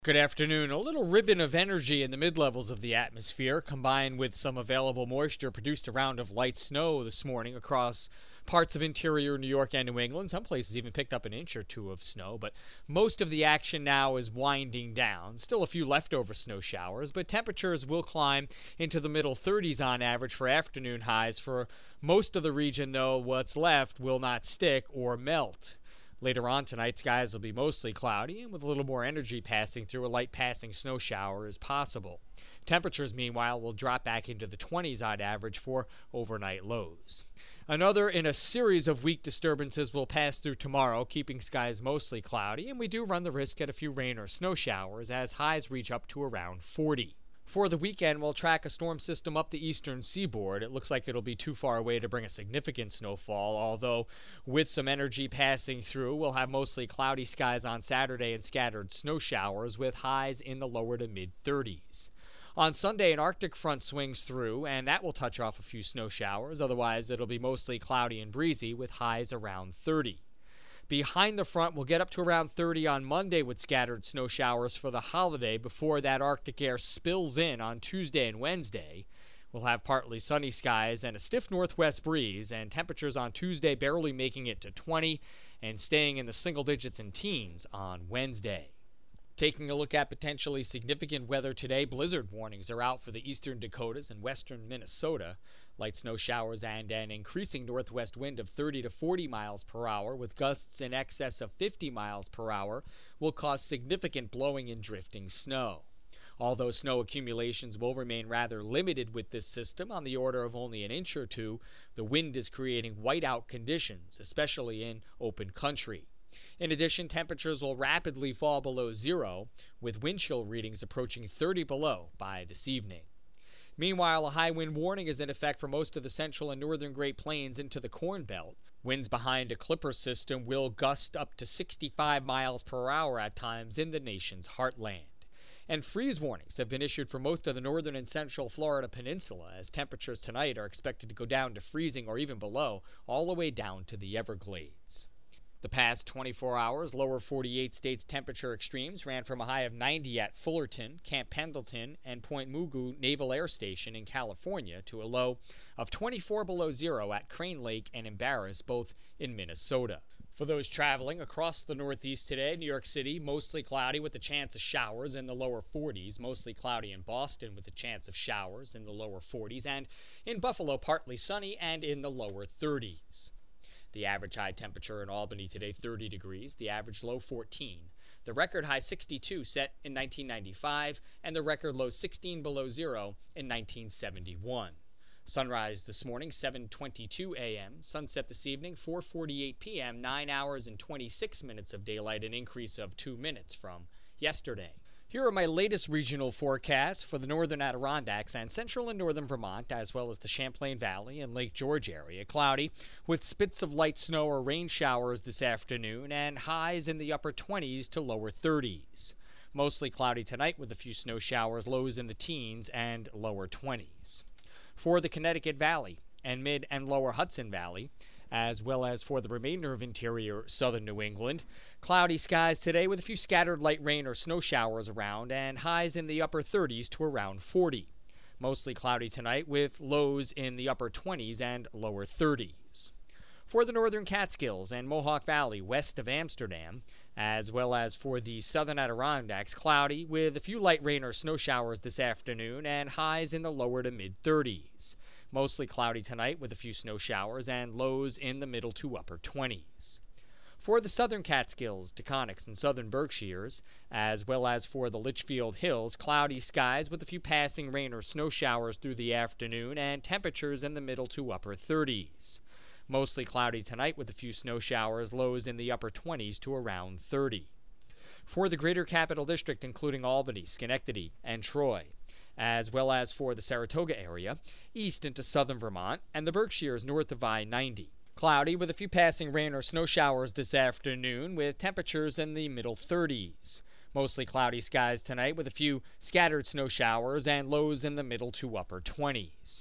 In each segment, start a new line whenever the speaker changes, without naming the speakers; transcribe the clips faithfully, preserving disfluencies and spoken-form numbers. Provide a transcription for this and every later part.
Good afternoon. A little ribbon of energy in the mid-levels of the atmosphere, combined with some available moisture, produced a round of light snow this morning across parts of interior New York and New England. Some places even picked up an inch or two of snow, but most of the action now is winding down. Still a few leftover snow showers, but temperatures will climb into the middle thirties on average for afternoon highs. For most of the region, though, what's left will not stick or melt. Later on tonight, skies will be mostly cloudy, and with a little more energy passing through, a light passing snow shower is possible. Temperatures, meanwhile, will drop back into the twenties on average for overnight lows. Another in a series of weak disturbances will pass through tomorrow, keeping skies mostly cloudy, and we do run the risk at a few rain or snow showers as highs reach up to around forty. For the weekend, we'll track a storm system up the eastern seaboard. It looks like it'll be too far away to bring a significant snowfall, although with some energy passing through, we'll have mostly cloudy skies on Saturday and scattered snow showers with highs in the lower to mid-thirties. On Sunday, an Arctic front swings through, and that will touch off a few snow showers. Otherwise, it'll be mostly cloudy and breezy with highs around thirty. Behind the front, we'll get up to around thirty on Monday with scattered snow showers for the holiday before that Arctic air spills in on Tuesday and Wednesday. We'll have partly sunny skies and a stiff northwest breeze, and temperatures on Tuesday barely making it to twenty and staying in the single digits and teens on Wednesday. Taking a look at potentially significant weather today, blizzard warnings are out for the eastern Dakotas and western Minnesota. Light snow showers and an increasing northwest wind of thirty to forty miles per hour with gusts in excess of fifty miles per hour will cause significant blowing and drifting snow. Although snow accumulations will remain rather limited with this system, on the order of only an inch or two, the wind is creating whiteout conditions, especially in open country. In addition, temperatures will rapidly fall below zero, with wind chill readings approaching thirty below by this evening. Meanwhile, a high wind warning is in effect for most of the central and northern Great Plains into the Corn Belt. Winds behind a Clipper system will gust up to sixty-five miles per hour at times in the nation's heartland. And freeze warnings have been issued for most of the northern and central Florida peninsula, as temperatures tonight are expected to go down to freezing or even below, all the way down to the Everglades. The past twenty-four hours, lower forty-eight states' temperature extremes ran from a high of ninety at Fullerton, Camp Pendleton, and Point Mugu Naval Air Station in California to a low of twenty-four below zero at Crane Lake and Embarrass, both in Minnesota. For those traveling across the Northeast today, New York City, mostly cloudy with a chance of showers in the lower forties, mostly cloudy in Boston with a chance of showers in the lower forties, and in Buffalo, partly sunny and in the lower thirties. The average high temperature in Albany today, thirty degrees, the average low fourteen. The record high sixty-two set in nineteen ninety-five, and the record low sixteen below zero in nineteen seventy-one. Sunrise this morning, seven twenty-two a.m. Sunset this evening, four forty-eight p.m., nine hours and twenty-six minutes of daylight, an increase of two minutes from yesterday. Here are my latest regional forecasts for the northern Adirondacks and central and northern Vermont, as well as the Champlain Valley and Lake George area. Cloudy with spits of light snow or rain showers this afternoon and highs in the upper twenties to lower thirties. Mostly cloudy tonight with a few snow showers, lows in the teens and lower twenties. For the Connecticut Valley and mid and lower Hudson Valley, as well as for the remainder of interior southern New England, cloudy skies today with a few scattered light rain or snow showers around and highs in the upper thirties to around forty. Mostly cloudy tonight with lows in the upper twenties and lower thirties. For the northern Catskills and Mohawk Valley west of Amsterdam, as well as for the southern Adirondacks, cloudy with a few light rain or snow showers this afternoon and highs in the lower to mid-thirties. Mostly cloudy tonight with a few snow showers and lows in the middle to upper twenties. For the southern Catskills, Taconics, and southern Berkshires, as well as for the Litchfield Hills, cloudy skies with a few passing rain or snow showers through the afternoon and temperatures in the middle to upper thirties. Mostly cloudy tonight with a few snow showers, lows in the upper twenties to around thirty. For the greater Capital District, including Albany, Schenectady, and Troy, as well as for the Saratoga area, east into southern Vermont, and the Berkshires north of I ninety. Cloudy with a few passing rain or snow showers this afternoon with temperatures in the middle thirties. Mostly cloudy skies tonight with a few scattered snow showers and lows in the middle to upper twenties.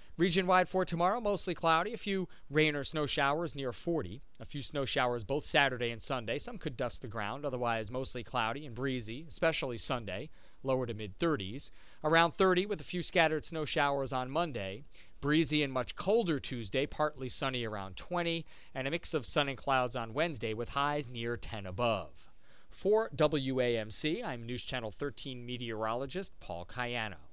Region-wide for tomorrow, mostly cloudy. A few rain or snow showers near forty. A few snow showers both Saturday and Sunday. Some could dust the ground. Otherwise, mostly cloudy and breezy, especially Sunday, lower to mid-thirties. Around thirty with a few scattered snow showers on Monday. Breezy and much colder Tuesday, partly sunny around twenty. And a mix of sun and clouds on Wednesday with highs near ten above. For W A M C, I'm News Channel thirteen meteorologist Paul Cayano.